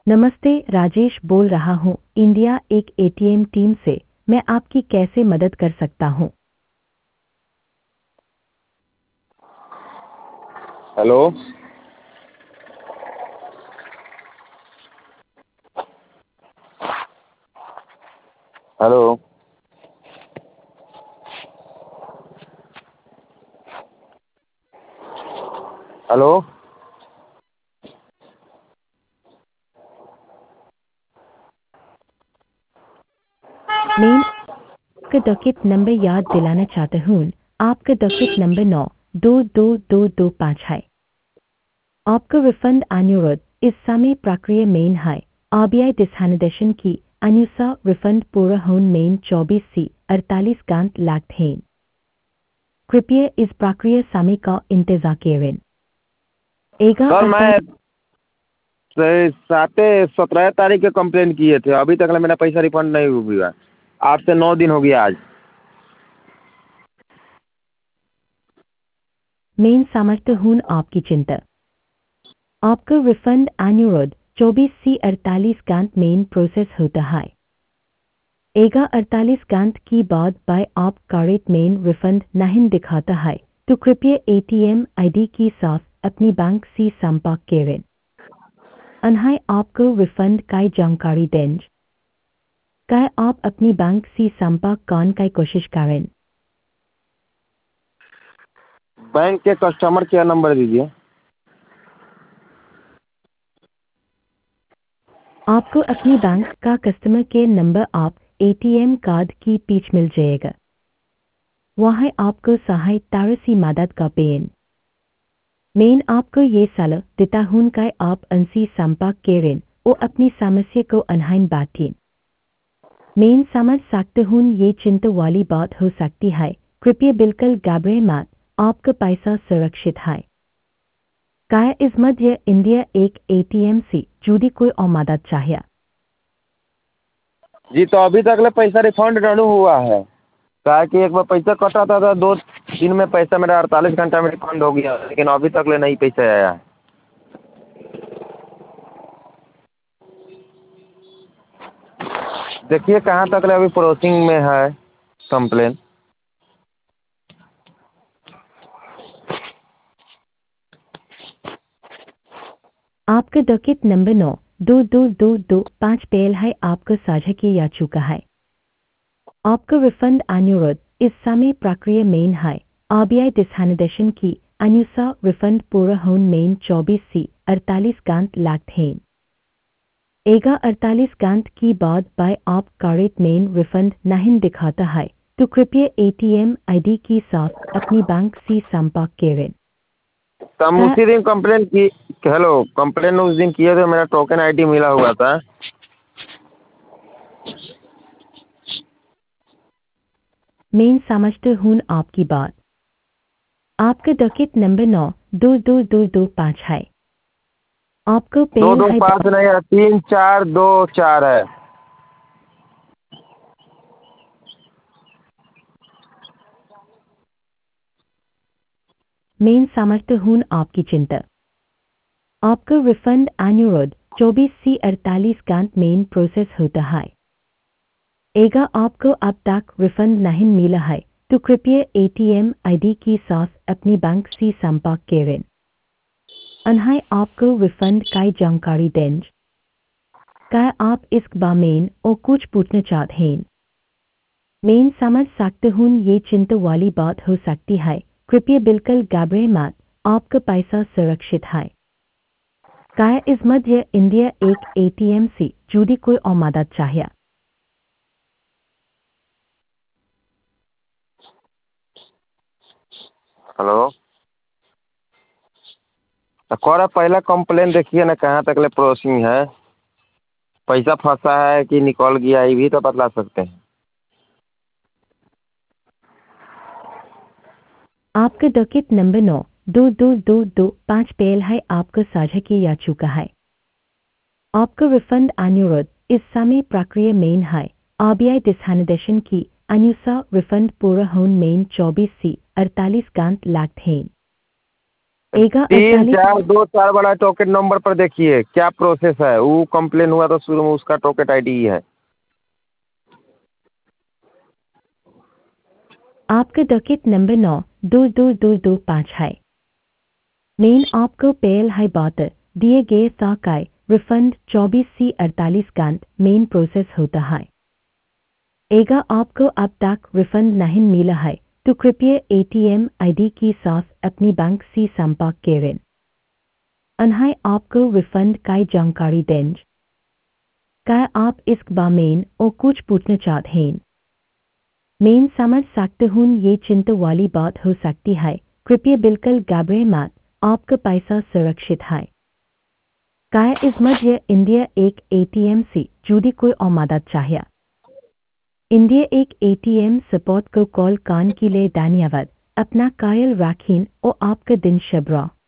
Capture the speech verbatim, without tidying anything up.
नमस्ते, राजेश बोल रहा हूँ इंडिया एक एटीएम टीम से। मैं आपकी कैसे मदद कर सकता हूँ? हेलो। हेलो। हेलो। मैं आपका डॉकेट नंबर याद दिलाना चाहता हूँ। आपका डॉकेट नंबर नौ दो दो दो दो पाँच है। आपका रिफंड अनुरोध इस समय प्रक्रिया में है। आरबीआई दिशानिर्देशन की अनुसार रिफंड पूरा होने में चौबीस से अड़तालीस घंटे लगते हैं। कृपया इस प्रक्रिया समय का इंतजार करें। एगा सर मैं अड़तालीस सात सत्रह तारीख के कंप्लेन किए थे, अभी तक मेरा पैसा रिफंड नहीं हुआ। आज से नौ दिन हो गया आज। मैं समझता हूँ आपकी चिंता। आपका रिफंड अनुरोध चौबीस से अड़तालीस घंटे में प्रोसेस होता है। एगा अड़तालीस घंटे की बाद बाय आप कार्ड में रिफंड नहीं दिखाता है तो कृपया एटीएम आईडी के साथ अपनी बैंक से संपर्क करें। अन्य आपको रिफंड की जानकारी दें। क्या आप अपनी बैंक से संपर्क करने की कोशिश करें? बैंक के कस्टमर केयर नंबर दीजिए। आपको अपनी बैंक का कस्टमर केयर नंबर आप एटीएम कार्ड की पीछ मिल जाएगा। वहाँ आपको सहायता से मदद का पेन। मैं आपको ये सलाह देता हूँ कि आप उनसे संपर्क करें और अपनी समस्या को अनहाइन बातें। मैं समझ सकता हूँ ये चिंता वाली बात हो सकती है। कृपया बिल्कुल घबराएं मत, आपका पैसा सुरक्षित है। क्या इस मध्य इंडिया एक एटीएम से जुड़ी कोई और मदद चाहिए? जी, तो अभी तक ले पैसा रिफंड नहीं हुआ है। क्या कि एक बार पैसा कटा था, था दो दिन में पैसा मेरा अड़तालीस घंटा में रिफंड हो गया, लेकिन अभी तक ले नहीं पैसा आया है। देखिए कहाँ तक ले अभी प्रोसेसिंग में है कंप्लेन। आपका डॉकेट नंबर नौ दो दो दो दो पाँच पहल है आपको साझा किया जा चुका है। आपका रिफंड अनुरोध इस समय प्रक्रिया में है। आरबीआई दिशानिर्देशन की अनुसार रिफंड पूरा होने में चौबीस से अड़तालीस घंटे लगते हैं। एगा अड़तालीस घंटे की बाद बाय आप कार्ड में रिफंड नहीं दिखाता है तो कृपया एटीएम आईडी के साथ अपनी बैंक से संपर्क करें। तो हम उसी दिन कंप्लेन की हेलो कंप्लेन उस दिन किए थे, मेरा टोकन आईडी मिला हुआ था। मैं समझता हूँ आपकी बात। आपका डॉकेट नंबर नौ दो दो दो दो पाँच है। आपको दो पेल दो है। पाँच नहीं है, तीन चार दो चार है। मैं समझता हूँ आपकी चिंता। आपका रिफंड अनुरोध चौबीस से अड़तालीस घंटे में प्रोसेस होता है। एगा आपको अब तक रिफंड नहीं मिला है तो कृपया एटीएम आईडी के साथ अपनी बैंक से संपर्क करें। अन्य आपको रिफंड की जानकारी दें। क्या आप इस बारे में और कुछ पूछना चाहते हैं? मैं समझ सकता हूँ ये चिंता वाली बात हो सकती है। कृपया बिल्कुल घबराएं मत, आपका पैसा सुरक्षित है। क्या इस मध्य इंडिया एक एटीएम से जुड़ी कोई और मदद चाहिए? हेलो। तो कौन पहला कंप्लेन देखिए ना कहाँ तक ले प्रोसेसिंग है, पैसा फंसा है कि निकल गया, ये भी तो बतला सकते हैं। आपका डॉकेट नंबर नौ दो दो दो दो पाँच पहल है आपको साझा किया जा चुका है। आपका रिफंड अनुरोध इस समय प्रक्रिया में है। आरबीआई दिशानिर्देशन की अनुसार रिफंड पूरा होने में चौबीस से अड़तालीस घंटे लगते हैं। एगा तीन अड़तालीस चार दो चार वाला टोकेट नंबर पर देखिए क्या प्रोसेस है। वो कंप्लेन हुआ तो शुरू में उसका टोकेट आईडी है। आपका डॉकेट नंबर नौ दो दो दो दो पाँच है। मेन आपको पेल है बात दिए गए साकाय रिफंड चौबीस सी अड़तालीस घंटे मेन प्रोसेस होता है। एगा आपको अब तक रिफंड नहीं मिला है तो कृपया एटीएम आईडी के साथ अपनी बैंक से संपर्क करें। अनहाय आपको रिफंड की जानकारी दें। क्या आप इस बारे में और कुछ पूछना चाहते हैं? मैं समझ सकता हूँ ये चिंता वाली बात हो सकती है। कृपया बिल्कुल घबराए मत, आपका पैसा सुरक्षित है। क्या इस मध्य इंडिया एक एटीएम से जुड़ी कोई और मदद चाहिए? इंडिया एक एटीएम सपोर्ट को कॉल करने के लिए धन्यवाद। अपना ख्याल रखें और आपका दिन शुभ रहे।